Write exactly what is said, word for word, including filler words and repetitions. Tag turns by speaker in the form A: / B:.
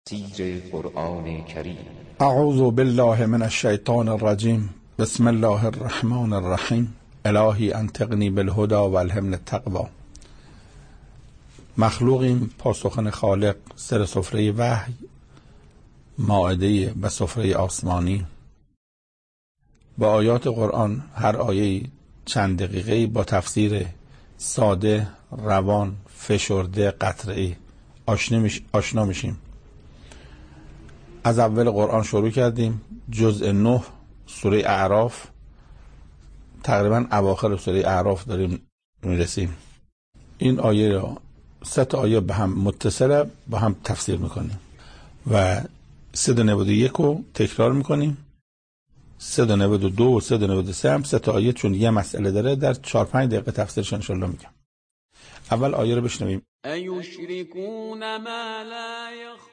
A: تفسیر قرآن کریم.
B: اعوذ بالله من الشیطان الرجیم. بسم الله الرحمن الرحیم. الهی انطقنی بالهدى و الهمنی التقوی. مخلوقیم، پاسخن خالق، سر سفره وحی، مائده و سفره آسمانی. با آیات قرآن هر آیه چند دقیقه با تفسیر ساده، روان، فشرده، قطعی آشنا میشیم. از اول قرآن شروع کردیم، جزء نه سوره اعراف، تقریبا اواخر سوره اعراف داریم میرسیم. این آیه را سه تا آیه به هم متصل با هم تفسیر میکنیم و صد و نود و یک رو تکرار میکنیم. صد و نود و دو و صد و نود و سه هم سه تا آیه چون یه مسئله داره در چهار پنج دقیقه تفسیرش ان شاء الله میگم. اول آیه رو بشنویم.
C: ایشرکون ما لا یخ